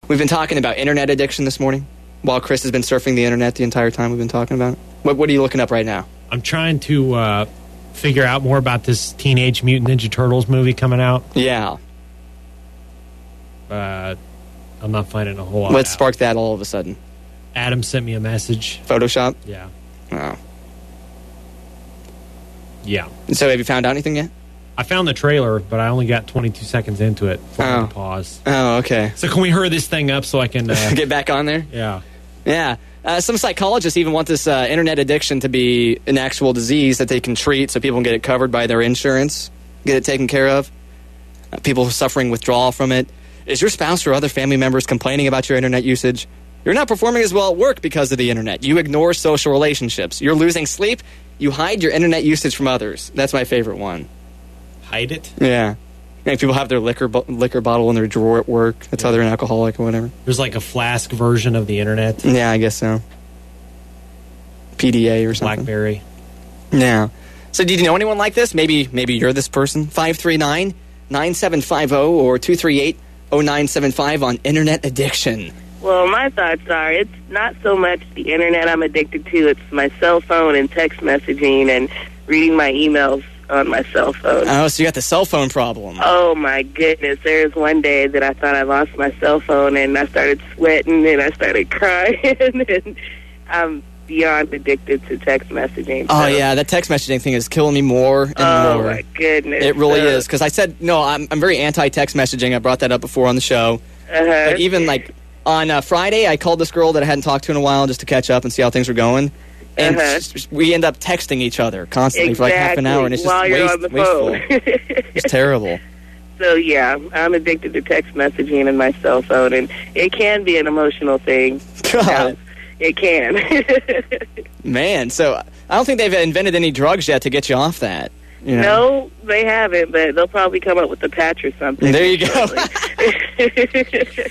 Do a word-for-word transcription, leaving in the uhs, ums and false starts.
We've been talking about internet addiction this morning, while Chris has been surfing the internet the entire time we've been talking about it. What, what are you looking up right now? I'm trying to uh, figure out more about this Teenage Mutant Ninja Turtles movie coming out. Yeah. Uh, I'm not finding a whole lot. What sparked that all of a sudden? Adam sent me a message. Photoshop? Yeah. Oh. Yeah. So have you found out anything yet? I found the trailer, but I only got twenty-two seconds into it before I Oh. had to pause. Oh, okay. So can we hurry this thing up so I can... Uh, Get back on there? Yeah. Yeah. Uh, some psychologists even want this uh, internet addiction to be an actual disease that they can treat so people can get it covered by their insurance, get it taken care of. Uh, people suffering withdrawal from it. Is your spouse or other family members complaining about your internet usage? You're not performing as well at work because of the internet. You ignore social relationships. You're losing sleep. You hide your internet usage from others. That's my favorite one. Hide it? Yeah. Like people have their liquor bo- liquor bottle in their drawer at work. That's how they're an alcoholic or whatever. There's like a Flask version of the internet. Yeah, I guess so. P D A or something. BlackBerry. Yeah. So did you know anyone like this? Maybe maybe you're this person. five three nine, nine seven five zero or two three eight, zero nine seven five on internet addiction. Well, my thoughts are it's not so much the internet I'm addicted to. It's my cell phone and text messaging and reading my emails on my cell phone. Oh, so you got the cell phone problem. Oh, my goodness. There was one day that I thought I lost my cell phone, and I started sweating, and I started crying, and I'm beyond addicted to text messaging. Oh, so. yeah, that text messaging thing is killing me more and oh, more. Oh, my goodness. It really uh, is, because I said, no, I'm, I'm very anti-text messaging. I brought that up before on the show. Uh-huh. But even, like, on uh, Friday, I called this girl that I hadn't talked to in a while just to catch up and see how things were going. And uh-huh. just, we end up texting each other constantly exactly. for like half an hour, and it's just While you're waste, on the wasteful. phone. It's terrible. So, yeah, I'm addicted to text messaging and my cell phone, and it can be an emotional thing. God. It can. Man, so I don't think they've invented any drugs yet to get you off that. You know? No, they haven't, but they'll probably come up with a patch or something. There you go.